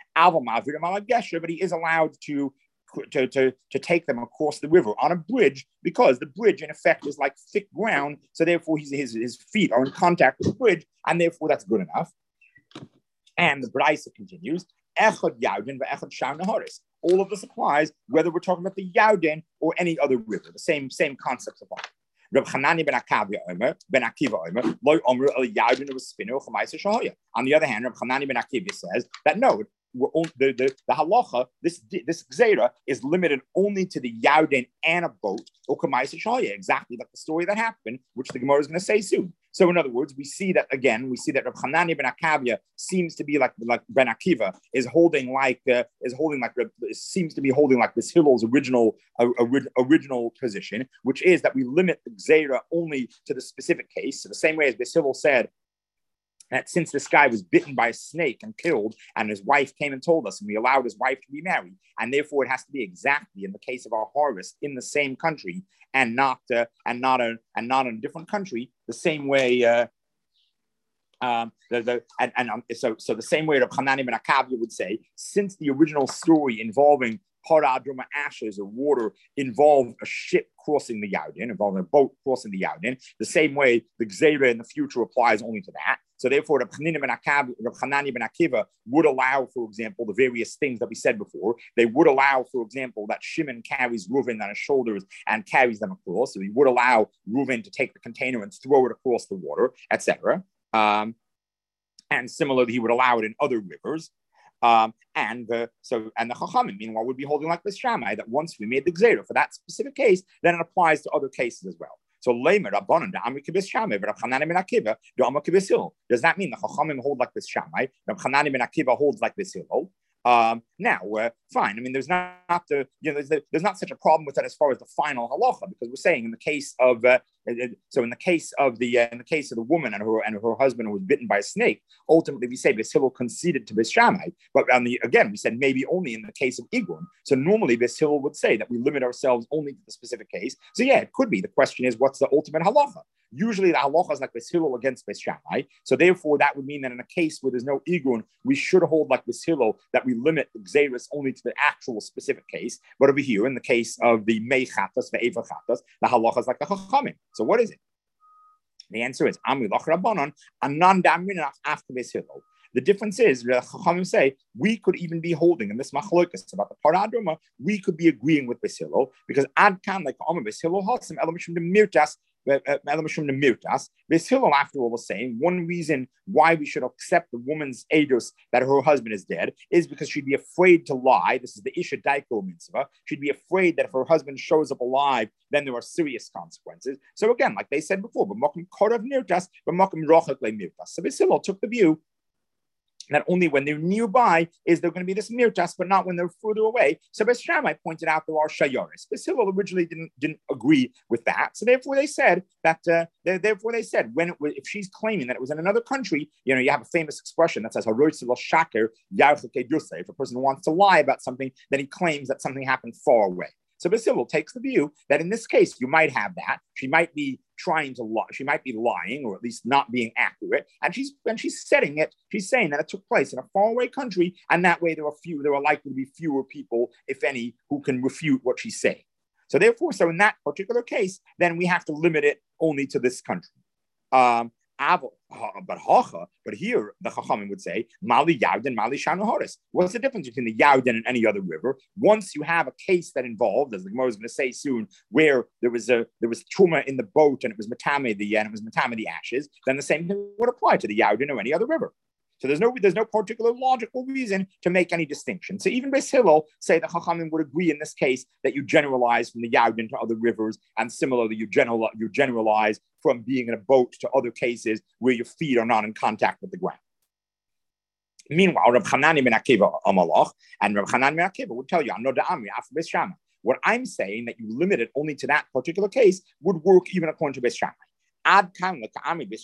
But he is allowed to To, to, to take them across the river on a bridge, because the bridge in effect is like thick ground, so therefore his, his, his feet are in contact with the bridge, and therefore that's good enough. And the Braisa continues, Echad Yaudin ve'echad Shar Naharis. All of this applies whether we're talking about the Yaudin or any other river. The same same concepts apply. Reb Hanani ben Akavia Omer, ben Akiva Omer, Lo Omer el Yaudin of Spino Chamaisa Shahaya. On the other hand, Reb Hanani ben Akiva says that no, We're all, the, the, the halacha, this this gzeira is limited only to the Yarden and a boat, or Kamaisa Shaya, exactly like the story that happened, which the Gemara is going to say soon. So in other words, we see that again, we see that Reb Hanani ben Akavia seems to be like like Ben Akiva is holding like uh, is holding like seems to be holding like this Hillel's original uh, original position, which is that we limit the gzeira only to the specific case. So the same way as Beis Hillel said that since this guy was bitten by a snake and killed, and his wife came and told us, and we allowed his wife to be married, and therefore it has to be exactly in the case of our harvest in the same country, and not uh, and not a and not in a different country. The same way, uh, um, the, the and, and um, so so the same way that Hanani ben Akavia would say, since the original story involving paradruma ashes or water involved a ship crossing the Yarden, involving a boat crossing the Yarden, the same way the Gzeira in the future applies only to that. So therefore, the Hanani ben Akiva would allow, for example, the various things that we said before. They would allow, for example, that Shimon carries Reuven on his shoulders and carries them across. So he would allow Reuven to take the container and throw it across the water, et cetera. Um, and similarly, he would allow it in other rivers. Um, and the so and the Chachamim, meanwhile, would be holding like Beis Shammai, that once we made the Gzeira for that specific case, then it applies to other cases as well. So Leimer Rabbanan da Amri Kibis Shammai, Rab Hanani ben Akiva da Amri Kibis Hillel. Does that mean the Chachamim hold like Beis Shammai? Rab Hanani ben Akiva holds like Beis Hillel. Um, now, uh, fine. I mean, there's not, not the you know there's, there's not such a problem with that as far as the final halacha, because we're saying in the case of uh, So in the case of the uh, in the case of the woman and her and her husband who was bitten by a snake, ultimately we say Beis Hillel conceded to Beis Shammai. But on the again, we said maybe only in the case of Igun. So normally Beis Hillel would say that we limit ourselves only to the specific case. So yeah, it could be. The question is, what's the ultimate halacha? Usually the halacha is like Beis Hillel against Beis Shammai. So therefore, that would mean that in a case where there's no Igun, we should hold like Beis Hillel that we limit the Gzeiros only to the actual specific case. But over here, in the case of the Mei Chatas, the Eva Chatas, the halacha is like the Chachamim. So what is it? The answer is Amri Lach Rabbanon Anan Damrinach after Beis Hillel. The difference is, the Chachamim say, we could even be holding in this machlokas about the paradroma, we could be agreeing with Beis Hillel, because Ad Kan, like Amr Beis Hillel, Hasim, Elamishim de Mirtas, Beis Hillel, after all, was saying one reason why we should accept the woman's edus that her husband is dead is because she'd be afraid to lie. This is the Isha Daiko mitzvah. She'd be afraid that if her husband shows up alive, then there are serious consequences. So again, like they said before, but Mokum Korav Nirtas, but Mokum Rochak Le Mirtas. So Beis Hillel took the view that only when they're nearby is there going to be this mirtas, but not when they're further away. So Beis Shammai pointed out there are shayaris. Beis Hillel originally didn't didn't agree with that, so therefore they said that. Uh, they, therefore they said when it was, if she's claiming that it was in another country, you know, you have a famous expression that says shaker if a person wants to lie about something, then he claims that something happened far away. So Beis Hillel takes the view that in this case, you might have that. She might be trying to lie. She might be lying, or at least not being accurate. And she's and she's setting it. She's saying that it took place in a faraway country, and that way there are few. There are likely to be fewer people, if any, who can refute what she's saying. So therefore, so in that particular case, then we have to limit it only to this country. Um, But Hacha, but here the Chachamim would say Mali Yarden, Mali Shanu Horis. What's the difference between the Yarden and any other river? Once you have a case that involved, as the Gemara is going to say soon, where there was a there was truma in the boat and it was matame the and it was matame the ashes, then the same thing would apply to the Yarden or any other river. So there's no there's no particular logical reason to make any distinction. So even Beis Hillel say the Chachamim would agree in this case that you generalize from the Yarden to other rivers, and similarly you general you generalize from being in a boat to other cases where your feet are not in contact with the ground. Meanwhile, Reb Chanani ben Akiva Amalach and Reb Chanani ben Akiva would tell you, I'm not the Amri after Beis Shammai. What I'm saying that you limit it only to that particular case would work even according to Beis Shammai. The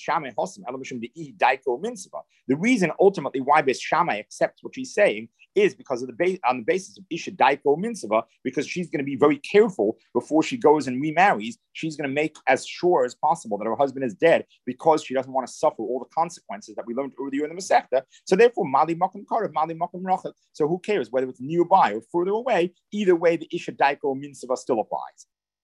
reason ultimately why Beis Shammai accepts what she's saying is because of the base on the basis of Isha Daiko Minsava, because she's going to be very careful before she goes and remarries. She's going to make as sure as possible that her husband is dead because she doesn't want to suffer all the consequences that we learned earlier in the Masechta. So therefore, Mali Makom Karev, Mali Makom Rachel. So who cares whether it's nearby or further away? Either way, the Isha Daiko Minsava still applies.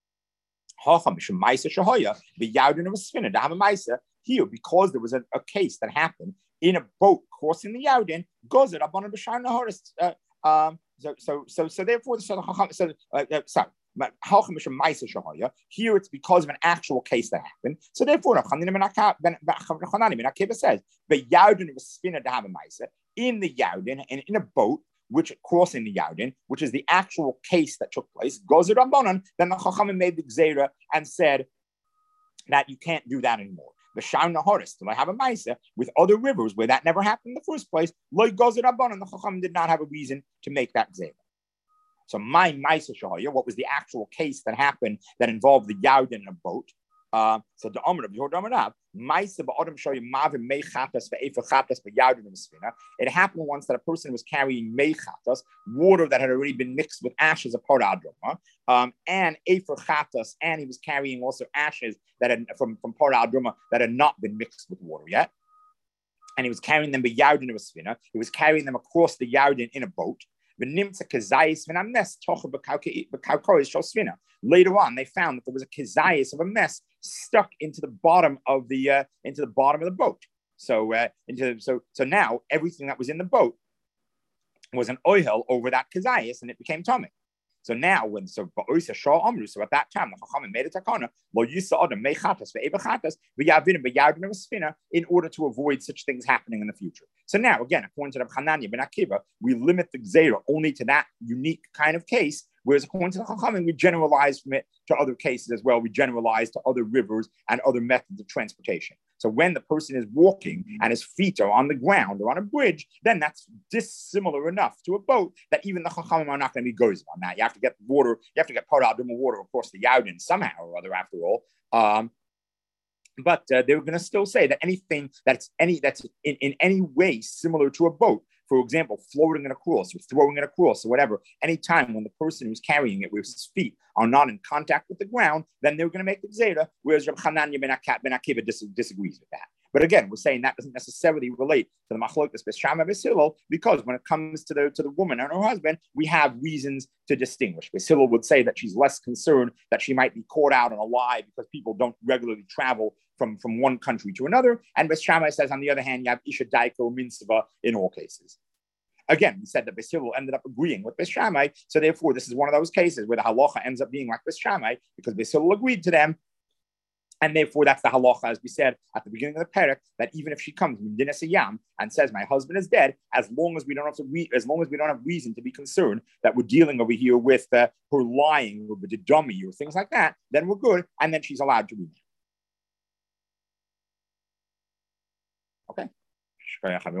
Here, because there was a, a case that happened in a boat crossing the Yarden, goes it up on a Bashar Naharis. Um, so, so, so, so, therefore, so, so uh, uh, sorry. Here it's because of an actual case that happened. So therefore, says, in the Yarden and in a boat, which crossing the Yarden, which is the actual case that took place, goes it Rabbanan, then the Chachamim made the Gzeira and said that you can't do that anymore. The Shar Nahoris, till I have a Maisa with other rivers where that never happened in the first place, Loi goes it Rabbanan, the Chachamim did not have a reason to make that Gzeira. So my Maisa Shahaya, what was the actual case that happened that involved the Yarden in a boat? Uh, so the Amr of Yehuda Amarav, Maisa ba'adam shoyu mavim meichatas ve'efachatas ba'yardin misvina. It happened once that a person was carrying meichatas, water that had already been mixed with ashes of paradroma, um, and efachatas, and he was carrying also ashes that had from from paradroma that had not been mixed with water yet, and he was carrying them ba'yardin misvina. He was carrying them across the Yarden in a boat. Later on, they found that there was a kizayis of a mess stuck into the bottom of the uh, into the bottom of the boat. So uh, into so so now everything that was in the boat was an oil over that kizayis, and it became tummy. So now, when so so at that time, the Chachamim made a takana in order to avoid such things happening in the future. So now, again, according to the Hanania ben Akiva, we limit the Gzeira only to that unique kind of case. Whereas according to the Chachamim, we generalize from it to other cases as well. We generalize to other rivers and other methods of transportation. So when the person is walking and his feet are on the ground or on a bridge, then that's dissimilar enough to a boat that even the Chachamim are not going to be goes on that. You have to get water, you have to get part of the water across the Yarden somehow or other after all. Um, But uh, they're going to still say that anything that's any that's in, in any way similar to a boat, for example, floating it across or throwing it across or whatever, anytime when the person who's carrying it with his feet are not in contact with the ground, then they're going to make the Gzera, whereas Reb Chananya ben Akiva dis- disagrees with that. But again, we're saying that doesn't necessarily relate to the Machlokes Beis Shammai Beis Hillel, because when it comes to the to the woman and her husband, we have reasons to distinguish. Beis Hillel would say that she's less concerned that she might be caught out on a lie because people don't regularly travel from, from one country to another. And Beis Shammai says, on the other hand, you have Isha Daiko Minsava in all cases. Again, we said that Beis Hillel ended up agreeing with Beis Shammai, so therefore this is one of those cases where the halacha ends up being like Beis Shammai because Beis Hillel agreed to them. And therefore, that's the halacha, as we said at the beginning of the parak, that even if she comes Medina Siyam and says, "My husband is dead," as long as we don't have to, re- as long as we don't have reason to be concerned that we're dealing over here with uh, her lying or the dummy or things like that, then we're good, and then she's allowed to remarry. Okay.